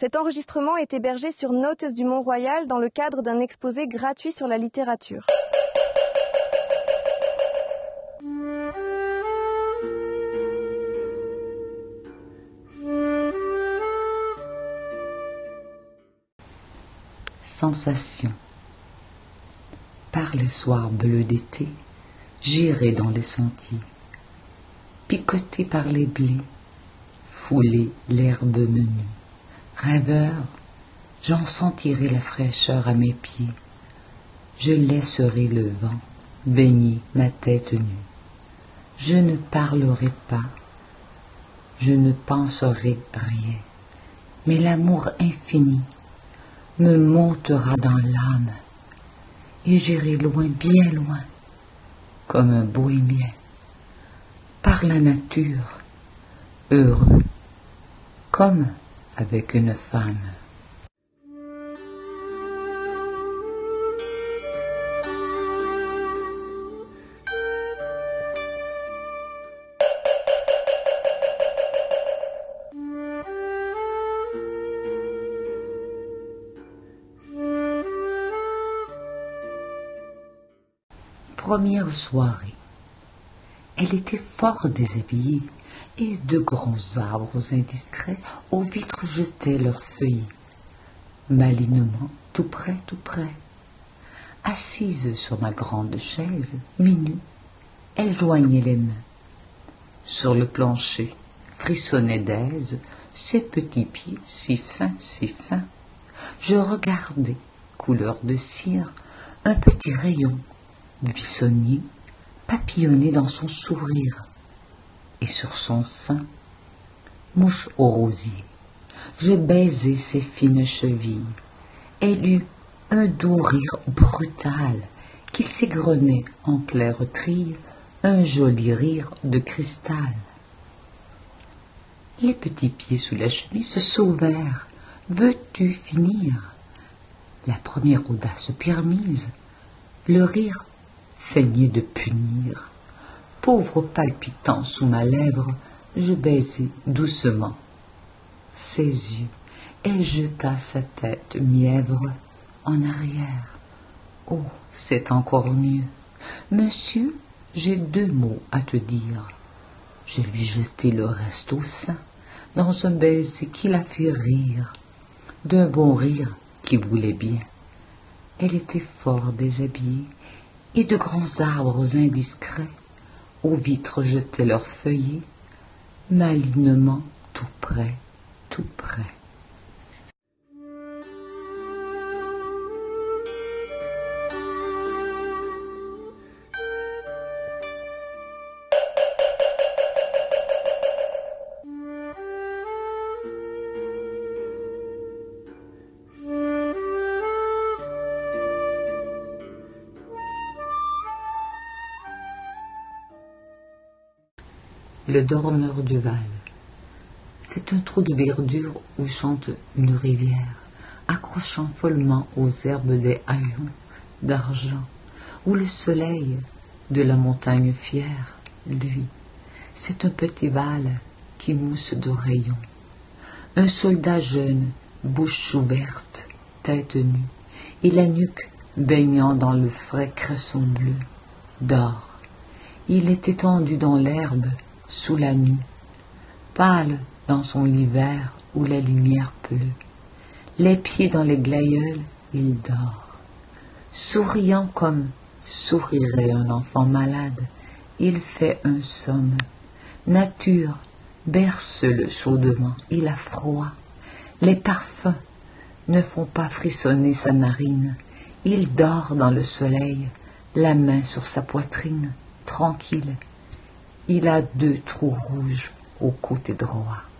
Cet enregistrement est hébergé sur Notes du Mont-Royal dans le cadre d'un exposé gratuit sur la littérature. Sensation. Par les soirs bleus d'été, j'irai dans les sentiers, picoté par les blés, fouler l'herbe menue. Rêveur, j'en sentirai la fraîcheur à mes pieds. Je laisserai le vent baigner ma tête nue. Je ne parlerai pas, je ne penserai rien, mais l'amour infini me montera dans l'âme, et j'irai loin, bien loin, comme un bohémien, par la nature, heureux, comme avec une femme. Première soirée. Elle était fort déshabillée, et de grands arbres indiscrets aux vitres jetaient leurs feuilles. Malinement, tout près, assise sur ma grande chaise, mi-nue, elle joignait les mains. Sur le plancher frissonnaient d'aise ses petits pieds si fins, si fins. Je regardais, couleur de cire, un petit rayon buissonnier papillonner dans son sourire, et sur son sein, mouche au rosier. Je baisai ses fines chevilles. Elle eut un doux rire brutal qui s'égrenait en clair trille, un joli rire de cristal. Les petits pieds sous la chemise se sauvèrent. Veux-tu finir? La première audace permise, le rire feignait de punir. Pauvre palpitant sous ma lèvre, je baisai doucement ses yeux. Elle jeta sa tête mièvre en arrière. Oh, c'est encore mieux. Monsieur, j'ai 2 mots à te dire. Je lui jetai le reste au sein, dans un baiser qui la fit rire, d'un bon rire qui voulait bien. Elle était fort déshabillée, et de grands arbres indiscrets aux vitres jetaient leurs feuillets, malinement tout près, tout près. Le dormeur du Val. C'est un trou de verdure où chante une rivière, accrochant follement aux herbes des haillons d'argent, où le soleil de la montagne fière, lui, c'est un petit Val qui mousse de rayons. Un soldat jeune, bouche ouverte, tête nue, et la nuque baignant dans le frais cresson bleu, dort. Il est étendu dans l'herbe, sous la nue, pâle dans son lit vert où la lumière pleut. Les pieds dans les glaïeuls, il dort. Souriant comme sourirait un enfant malade, il fait un somme. Nature berce-le chaudement, il a froid. Les parfums ne font pas frissonner sa narine. Il dort dans le soleil, la main sur sa poitrine, tranquille. Il a 2 trous rouges au côté droit.